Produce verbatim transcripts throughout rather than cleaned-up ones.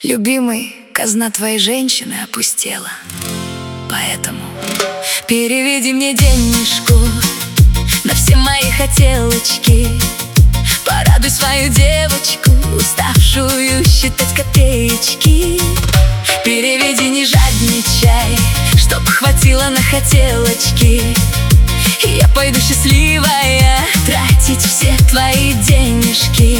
Любимый, казна твоей женщины опустела, поэтому переведи мне денежку на все мои хотелочки. Порадуй свою девочку, уставшую считать копеечки. Переведи, не жадничай, чтоб хватило на хотелочки. И я пойду счастливая тратить все твои денежки.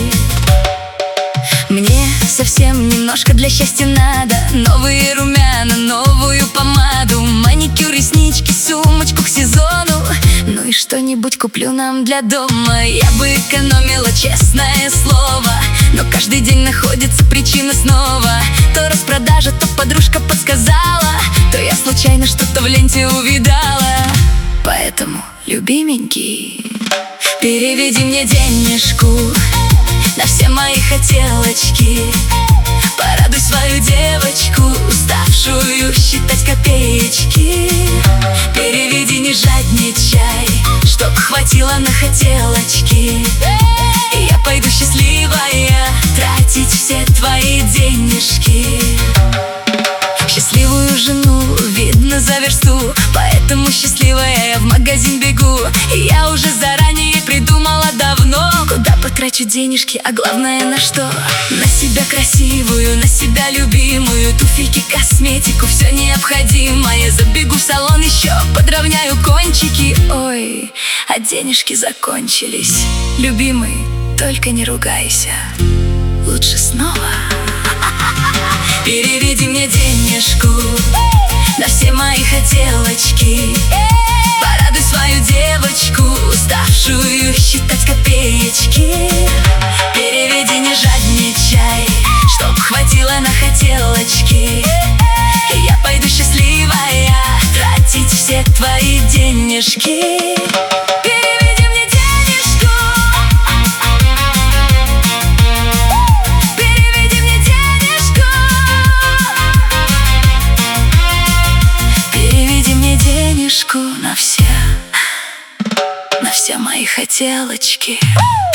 Мне совсем немножко для счастья надо: новые румяна, новую помаду, маникюр, реснички, сумочку к сезону. Ну и что-нибудь куплю нам для дома. Я бы экономила, честное слово, но каждый день находится причина снова. То распродажа, то подружка подсказала, то я случайно что-то в ленте увидала. Поэтому, любименький, переведи мне денежку на все мои хотелочки. Порадуй свою девочку, уставшую считать копеечки. Переведи, не жадничай, чтоб хватило на хотелочки. И я пойду счастливая тратить все твои денежки. Счастливую жену видно за версту, поэтому счастливая я в магазин бегу. И я уже заранее придумала давно, куда потрачу денежки, а главное на что. На себя красивую, на себя любимую, туфельки, косметику, все необходимое. Забегу в салон, еще подровняю кончики. Ой, а денежки закончились. Любимый, только не ругайся, лучше снова. Переведи мне денежку на все мои хотелочки. Порадуй свою девочку, уставшую считать копеечки. Переведи, не жадничай, чтоб хватило на хотелочки. И я пойду счастливая тратить все твои денежки. На все, на все мои хотелочки.